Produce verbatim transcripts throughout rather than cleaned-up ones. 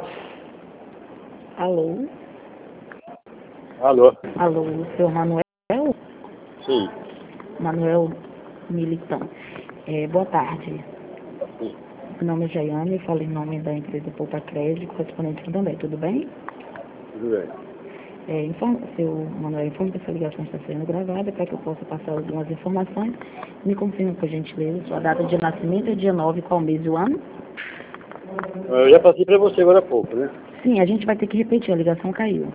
Alô? Alô? Alô, seu Manuel? Sim. Manuel Militão. É, boa tarde. Sim. Meu nome é Jaiane, falo em nome da empresa Poupa Crédito, correspondente também, tudo bem? Tudo bem. É, informa, seu Manuel, informe que essa ligação está sendo gravada para que eu possa passar algumas informações. Me confirma, por gentileza, sua data de nascimento é dia nove, qual mês e o ano? Eu já passei para você agora há pouco, né? Sim, a gente vai ter que repetir, a ligação caiu.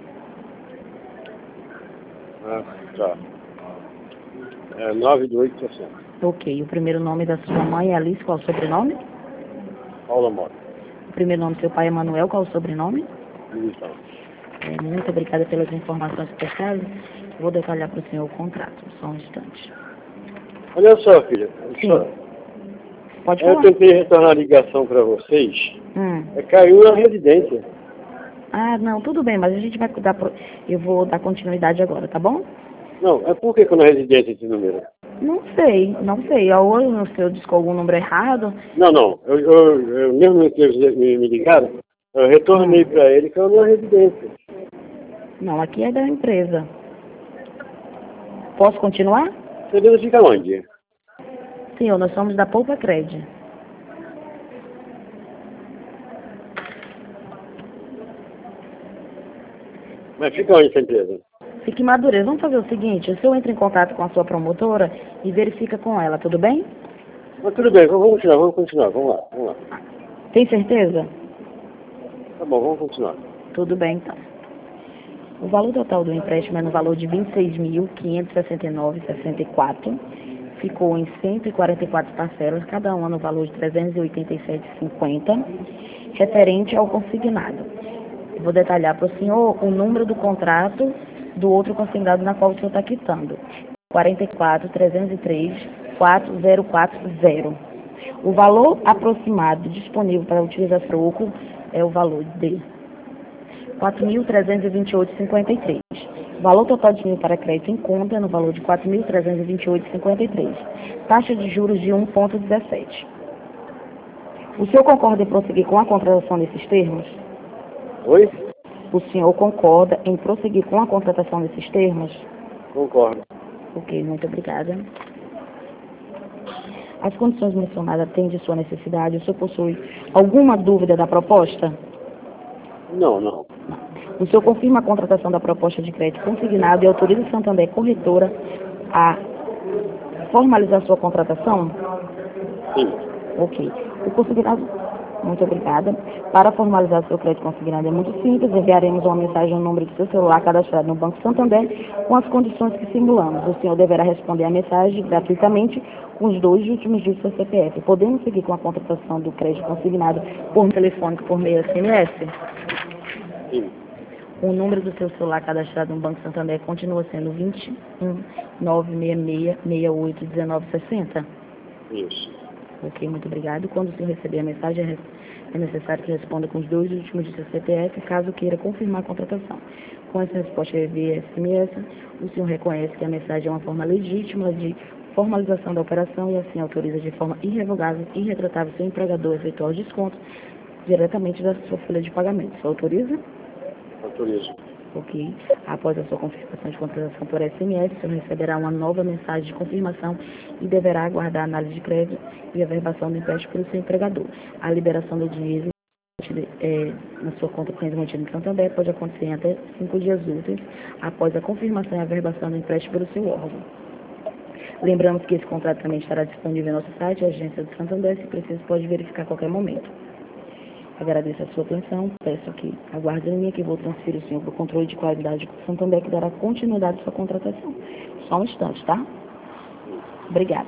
Ah, tá. É nove do oito sessenta. Ok, o primeiro nome da sua mãe é Alice, qual é o sobrenome? Paula Mota. O primeiro nome do seu pai é Manuel, qual é o sobrenome? Militão. É, muito obrigada pelas informações prestadas. Vou detalhar para o senhor o contrato, só um instante. Olha só, filha. Sim, Só, pode eu falar. tentei retornar a ligação para vocês. Hum. É, caiu na residência. Ah, não, tudo bem, mas a gente vai dar, pro- eu vou dar continuidade agora, tá bom? Não, é por que que na residência esse número? Não sei, não sei. Ou o senhor disse com algum número errado. Não, não. Eu, eu, eu mesmo que eles me, me ligaram, eu retornei Hum. para ele que eu na residência. Não, aqui é da empresa. Posso continuar? Você fica onde? Senhor, nós somos da Poupa Cred. Mas fica onde essa empresa? Fique Madureira. Vamos fazer o seguinte, o senhor entra em contato com a sua promotora e verifica com ela, tudo bem? Mas tudo bem, vamos continuar, vamos continuar, vamos lá, vamos lá. Tem certeza? Tá bom, vamos continuar. Tudo bem, então. O valor total do empréstimo é no valor de vinte e seis mil, quinhentos e sessenta e nove vírgula sessenta e quatro. Ficou em cento e quarenta e quatro parcelas, cada uma no valor de trezentos e oitenta e sete vírgula cinquenta, referente ao consignado. Eu vou detalhar para o senhor o número do contrato do outro consignado na qual o senhor está quitando. quarenta e quatro, trezentos e três, quatro zero quatro zero. O valor aproximado disponível para utilizar troco é o valor de quatro mil trezentos e vinte e oito vírgula cinquenta e três. O valor total disponível para crédito em conta é no valor de quatro mil trezentos e vinte e oito vírgula cinquenta e três. Taxa de juros de um vírgula dezessete. O senhor concorda em prosseguir com a contratação desses termos? Oi? O senhor concorda em prosseguir com a contratação desses termos? Concordo. Ok, muito obrigada. As condições mencionadas atendem sua necessidade. O senhor possui alguma dúvida da proposta? Não, não. O senhor confirma a contratação da proposta de crédito consignado e autoriza o Santander Corretora a formalizar sua contratação? Sim. Ok. O consignado, muito obrigada. Para formalizar seu crédito consignado é muito simples. Enviaremos uma mensagem no número do seu celular cadastrado no Banco Santander com as condições que simulamos. O senhor deverá responder a mensagem gratuitamente com os dois últimos dígitos do C P F. Podemos seguir com a contratação do crédito consignado por telefônico por meio S M S? Sim. O número do seu celular cadastrado no Banco Santander continua sendo vinte e um, nove seis seis, seis oito, um nove seis zero. Isso. Ok, muito obrigado. Quando o senhor receber a mensagem, é necessário que responda com os dois últimos de seu C P F, caso queira confirmar a contratação. Com essa resposta via S M S, o senhor reconhece que a mensagem é uma forma legítima de formalização da operação e assim autoriza de forma irrevogável e irretratável seu empregador a efetuar o desconto diretamente da sua folha de pagamento. Você autoriza? Autorizo. Ok. Após a sua confirmação de contratação por S M S, o senhor receberá uma nova mensagem de confirmação e deverá aguardar a análise de crédito e a verbação do empréstimo pelo seu empregador. A liberação do dinheiro é, na sua conta corrente mantida no Santander pode acontecer em até cinco dias úteis após a confirmação e a verbação do empréstimo pelo seu órgão. Lembramos que esse contrato também estará disponível em nosso site, a agência do Santander, se preciso pode verificar a qualquer momento. Agradeço a sua atenção, peço que aguarde em linha que vou transferir o senhor para o controle de qualidade do Santander, que dará continuidade à sua contratação. Só um instante, tá? Obrigada.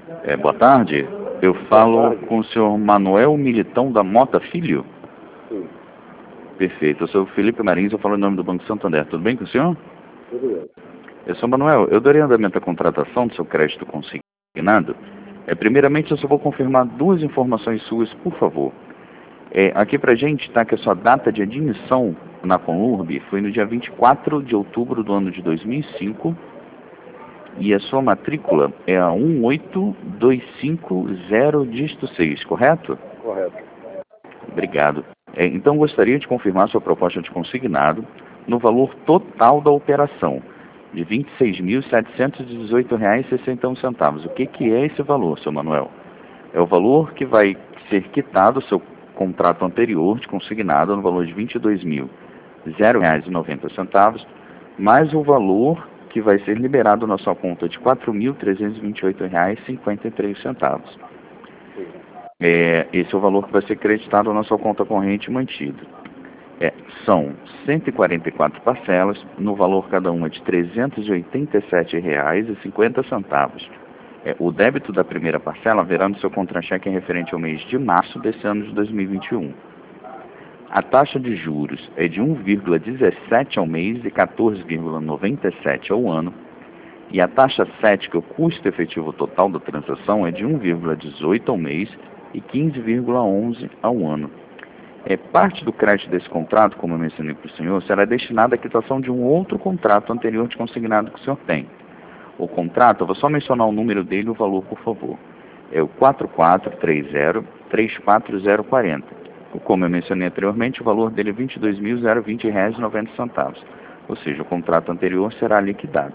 É, boa tarde. Eu falo com o senhor Manuel Militão da Mota Filho? Sim. Perfeito. Eu sou o Felipe Marins, eu falo em nome do Banco Santander. Tudo bem com o senhor? Tudo bem. Eu sou Manuel. Eu darei andamento à contratação do seu crédito consignado. É, primeiramente, eu só vou confirmar duas informações suas, por favor. É, aqui pra gente está que a sua data de admissão na Conurb foi no dia vinte e quatro de outubro do ano de dois mil e cinco e a sua matrícula é a um oito dois cinco zero dígito seis, correto? Correto. Obrigado. É, então gostaria de confirmar sua proposta de consignado no valor total da operação de vinte e seis mil setecentos e dezoito reais e sessenta e um centavos. O que, que é esse valor, seu Manuel? É o valor que vai ser quitado o seu contrato anterior de consignado no valor de vinte e dois mil reais e noventa centavos, mais o valor que vai ser liberado na sua conta de quatro mil trezentos e vinte e oito reais e cinquenta e três centavos. É, esse é o valor que vai ser creditado na sua conta corrente mantida. É, são cento e quarenta e quatro parcelas, no valor cada uma de trezentos e oitenta e sete reais e cinquenta centavos. É, o débito da primeira parcela haverá no seu contra-cheque referente ao mês de março desse ano de dois mil e vinte e um. A taxa de juros é de um vírgula dezessete ao mês e quatorze vírgula noventa e sete ao ano. E a taxa sete, que é o custo efetivo total da transação, é de um vírgula dezoito ao mês e quinze vírgula onze ao ano. É, parte do crédito desse contrato, como eu mencionei para o senhor, será destinada à quitação de um outro contrato anterior de consignado que o senhor tem. O contrato, eu vou só mencionar o número dele e o valor, por favor. É o quatro quatro três zero três quatro zero quatro zero. Como eu mencionei anteriormente, o valor dele é vinte e dois mil e vinte reais e noventa centavos. Ou seja, o contrato anterior será liquidado.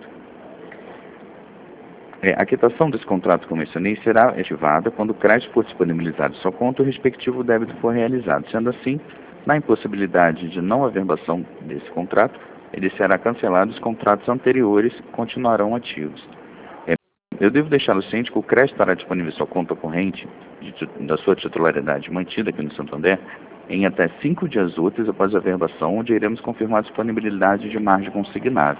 É, a quitação desse contrato que eu mencionei será ativada quando o crédito for disponibilizado em sua conta e o respectivo débito for realizado. Sendo assim, na impossibilidade de não averbação desse contrato, ele será cancelado e os contratos anteriores continuarão ativos. É, eu devo deixar o ciente que o crédito estará disponível em sua conta corrente de, da sua titularidade mantida aqui no Santander em até cinco dias úteis após a averbação, onde iremos confirmar a disponibilidade de margem consignada.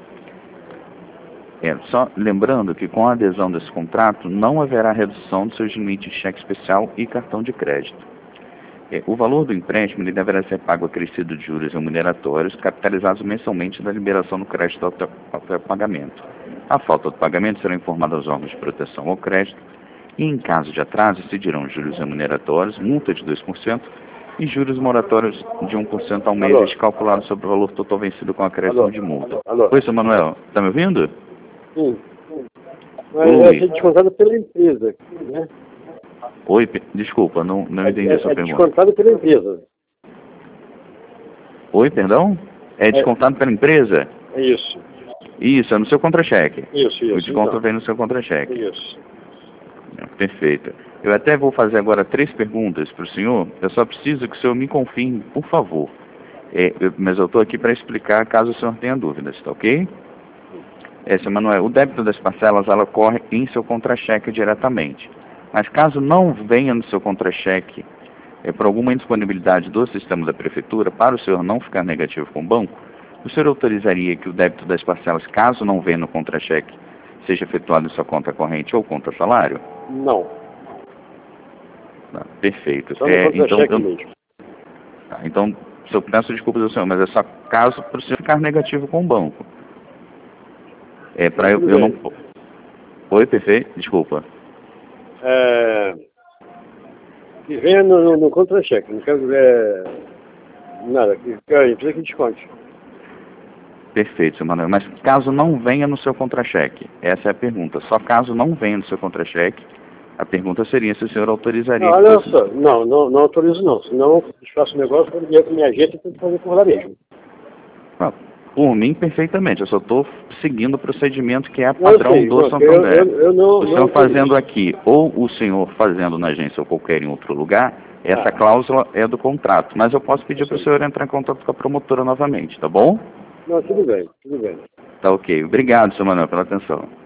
É, só lembrando que com a adesão desse contrato não haverá redução dos seus limites de cheque especial e cartão de crédito. É, o valor do empréstimo ele deverá ser pago acrescido de juros remuneratórios capitalizados mensalmente da liberação do crédito até o pagamento. A falta do pagamento será informada aos órgãos de proteção ao crédito e, em caso de atraso, incidirão juros remuneratórios, multa de dois por cento e juros moratórios de um por cento ao mês, descalculado sobre o valor total vencido com acréscimo de multa. Alô? Oi, seu Manuel, está me ouvindo? Sim. Mas é descontado pela empresa, né? Oi, desculpa, não, não entendi é, a sua é pergunta. descontado pela empresa. Oi, perdão? É descontado é. pela empresa? É isso. Isso, é no seu contra-cheque. Isso, isso. O desconto então. vem no seu contra-cheque. Isso. Perfeito. Eu até vou fazer agora três perguntas para o senhor. Eu só preciso que o senhor me confirme, por favor. É, eu, mas eu estou aqui para explicar caso o senhor tenha dúvidas, tá ok? É, seu Manuel, o débito das parcelas ela ocorre em seu contra-cheque diretamente. Mas caso não venha no seu contra-cheque, é, por alguma indisponibilidade do sistema da prefeitura, para o senhor não ficar negativo com o banco, o senhor autorizaria que o débito das parcelas, caso não venha no contra-cheque, seja efetuado em sua conta corrente ou conta salário? Não. Não, perfeito. Só no é, então, contra-cheque eu, mesmo. tá, então, eu peço desculpas ao senhor, mas é só caso para o senhor ficar negativo com o banco. É, para eu, eu não... Oi, perfeito? Desculpa. É... Que venha no, no, no contra-cheque, não quero ver nada, que a empresa que desconte. Perfeito, seu Manuel. Mas caso não venha no seu contra-cheque, essa é a pergunta. Só caso não venha no seu contra-cheque, a pergunta seria se o senhor autorizaria... Não, olha só, não, não, não autorizo não, senão eu faço o negócio, quando vier com minha gente, eu tenho que fazer por lá mesmo. Ah, por mim, perfeitamente. Eu só estou seguindo o procedimento que é padrão sei, do não, Santander. Eu, eu, eu não, o senhor não fazendo aqui, ou o senhor fazendo na agência ou qualquer em outro lugar, essa ah. cláusula é do contrato. Mas eu posso pedir para o senhor entrar em contato com a promotora novamente, tá bom? Não, tudo bem, tudo bem. Tá ok. Obrigado, seu Manuel, pela atenção.